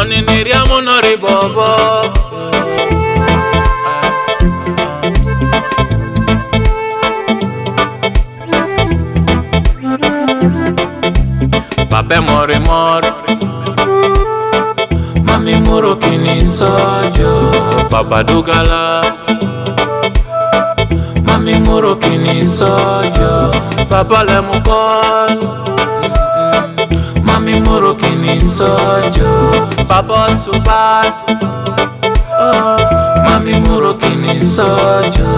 Doni niriamo no ribobo. Pape mori mor. Mami muro kini sojo. Papa dugala. Mami muro kini sojo. Papa le mukol. Mami muro kini sojo. Papa subat. Oh, mami muro kini sojo.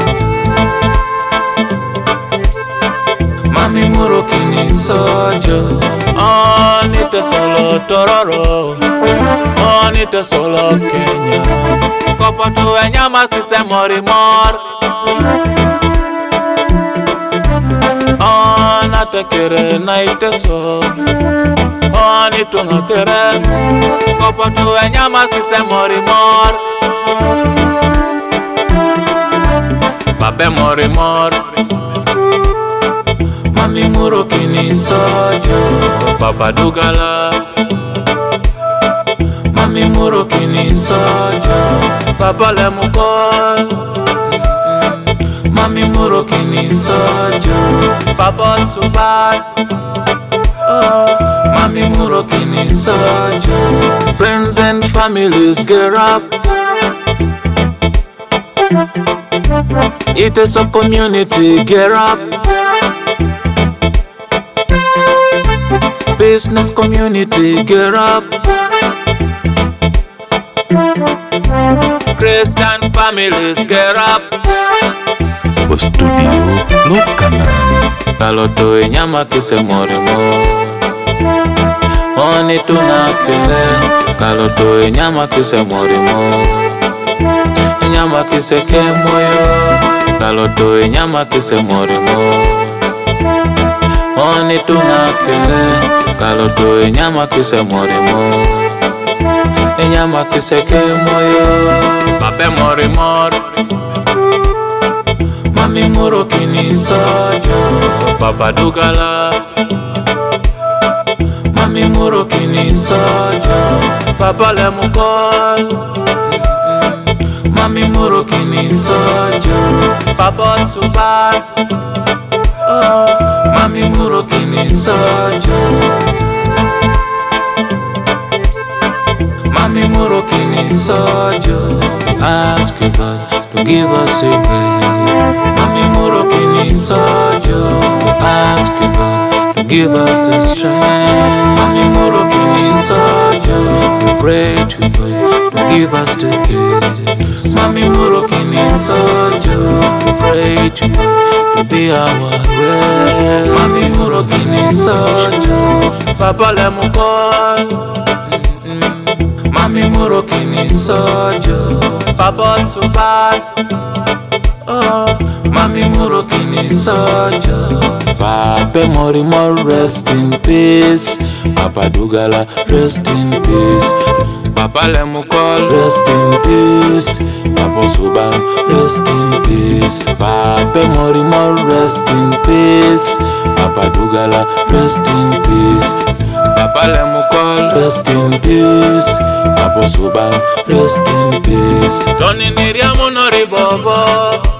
Mami muro kini sojo. Oh, nite solo tororo. Oh, nite solo Kenya. Kopo tu enyama kise mori mor. Oh, nate kere na ite so. Oh, nitu ngakere. Kopo tu enyama kise mori mor. Pape mori mor. Mami muro kini sojo. Papa dugala. Mami muro kini sojo. Papa le mukol. Mami muro kini sojo. Papa subat. Oh, mami muro kini sojo. Friends and families get up. It is a community get up. Business community get up. Christian families get up. Studio Lokanan. Kalau tu nyama kise mori mo. Oni tu nakere. Kalau tu nyama kise mori mo. Nyama kise kemoyo. Kalau tu nyama kise mori mo. Oni tu nakere. Kalau tu nyama kise mori mo. Nyama kise kemoyo. Pape mori mor. Mami muro kini sojo. Papa dugala. Mami muro kini sojo. Papa le mukol. Mami muro kini sojo. Papa subat. Oh, mami muro kini sojo. Mami muro kini sojo. Ask God to give us a rain. Mami muro kini sojo. Ask God to give us the strength. Mami muro kini sojo. We pray to God to give us the peace. Mami muro kini sojo. We pray to God to be our way. Mami muro kini sojo. Papa le mukol. Mami muro kini sojo. Papa subat. Oh, mami muro kini sojo. Pape mori mor, rest in peace. Papa dugala, rest in peace. Papa le mukol, rest in peace. Papa suban, rest in peace. Pape mori mor, rest in peace. Papa dugala, rest in peace. Papa le mukol, rest in peace. Papa suban, rest in peace. Doni niriamo no ribobo.